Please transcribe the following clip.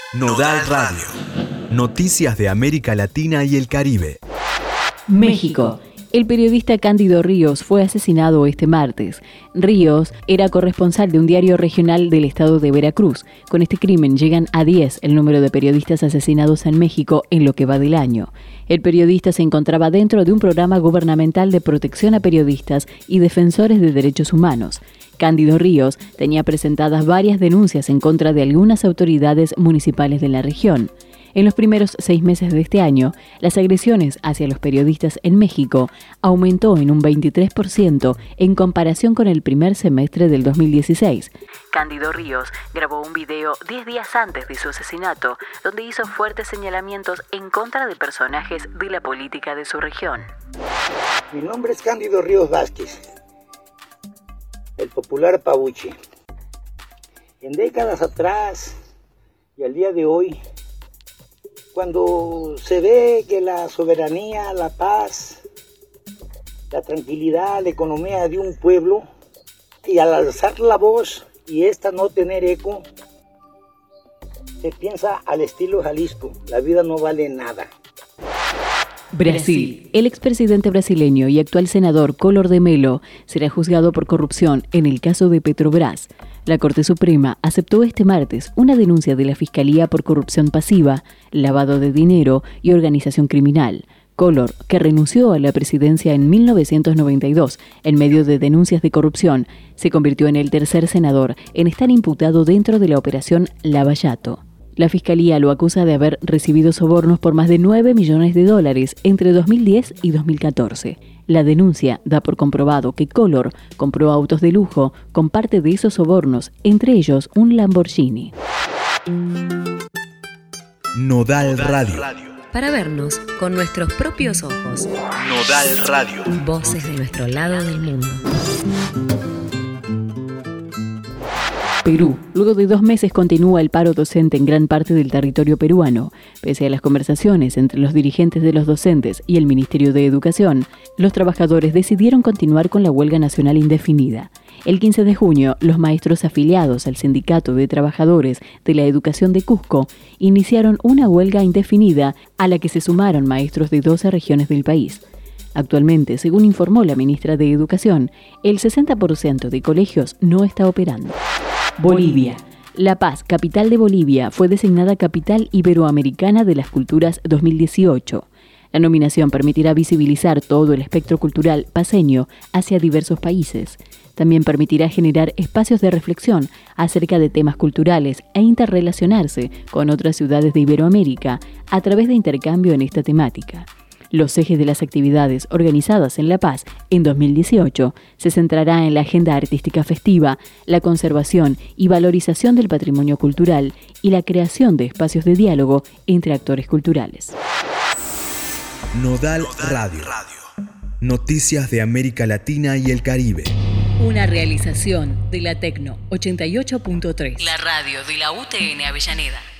Nodal Radio. Noticias de América Latina y el Caribe. México. El periodista Cándido Ríos fue asesinado este martes. Ríos era corresponsal de un diario regional del estado de Veracruz. Con este crimen llegan a 10 el número de periodistas asesinados en México en lo que va del año. El periodista se encontraba dentro de un programa gubernamental de protección a periodistas y defensores de derechos humanos. Cándido Ríos tenía presentadas varias denuncias en contra de algunas autoridades municipales de la región. En los primeros 6 meses de este año, las agresiones hacia los periodistas en México aumentó en un 23% en comparación con el primer semestre del 2016. Cándido Ríos grabó un video 10 días antes de su asesinato, donde hizo fuertes señalamientos en contra de personajes de la política de su región. Mi nombre es Cándido Ríos Vázquez, el popular Pabuche. En décadas atrás y al día de hoy, cuando se ve que la soberanía, la paz, la tranquilidad, la economía de un pueblo, y al alzar la voz y esta no tener eco, se piensa al estilo Jalisco, la vida no vale nada. Brasil. El expresidente brasileño y actual senador Collor de Mello será juzgado por corrupción en el caso de Petrobras. La Corte Suprema aceptó este martes una denuncia de la Fiscalía por corrupción pasiva, lavado de dinero y organización criminal. Collor, que renunció a la presidencia en 1992 en medio de denuncias de corrupción, se convirtió en el tercer senador en estar imputado dentro de la operación Lava Jato. La Fiscalía lo acusa de haber recibido sobornos por más de $9 millones entre 2010 y 2014. La denuncia da por comprobado que Collor compró autos de lujo con parte de esos sobornos, entre ellos un Lamborghini. Nodal Radio. Para vernos con nuestros propios ojos. Nodal Radio. Voces de nuestro lado del mundo. Perú. Luego de 2 meses continúa el paro docente en gran parte del territorio peruano. Pese a las conversaciones entre los dirigentes de los docentes y el Ministerio de Educación, los trabajadores decidieron continuar con la huelga nacional indefinida. El 15 de junio, los maestros afiliados al Sindicato de Trabajadores de la Educación de Cusco iniciaron una huelga indefinida a la que se sumaron maestros de 12 regiones del país. Actualmente, según informó la ministra de Educación, el 60% de colegios no está operando. Bolivia. La Paz, capital de Bolivia, fue designada Capital Iberoamericana de las Culturas 2018. La nominación permitirá visibilizar todo el espectro cultural paceño hacia diversos países. También permitirá generar espacios de reflexión acerca de temas culturales e interrelacionarse con otras ciudades de Iberoamérica a través de intercambio en esta temática. Los ejes de las actividades organizadas en La Paz en 2018 se centrará en la agenda artística festiva, la conservación y valorización del patrimonio cultural y la creación de espacios de diálogo entre actores culturales. Nodal Radio. Noticias de América Latina y el Caribe. Una realización de la Tecno 88.3. La radio de la UTN Avellaneda.